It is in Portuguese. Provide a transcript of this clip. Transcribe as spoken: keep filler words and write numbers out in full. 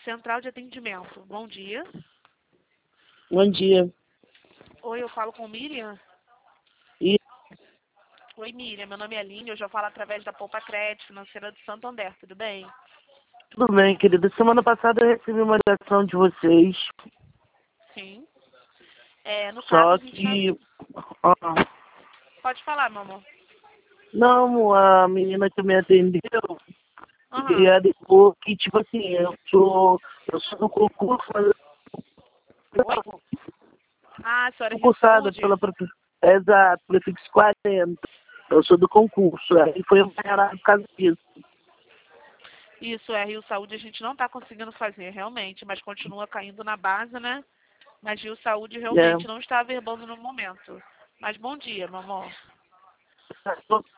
Central de Atendimento. Bom dia. Bom dia. Oi, eu falo com Miriam? E Oi, Miriam. Meu nome é Aline. Eu já falo através da Poupa Crédito Financeira do Santander. Tudo bem? tudo bem, querida? Semana passada eu recebi uma ligação de vocês, Sim. É, no caso, só a gente não... que... ó, Pode falar, meu amor. não, a menina que me atendeu, Aham. e alegou que, tipo assim, eu sou, eu sou do concurso, mas eu Oi? sou Ah, a senhora é Rio concursada Saúde? pela... profe- Exato, prefixo quarenta. Eu sou do concurso, aí foi embaralhado por causa disso. Isso, é Rio Saúde a gente não está conseguindo fazer, realmente, mas continua caindo na base, né? Mas Rio Saúde realmente É. não está averbando no momento. Mas bom dia, meu amor.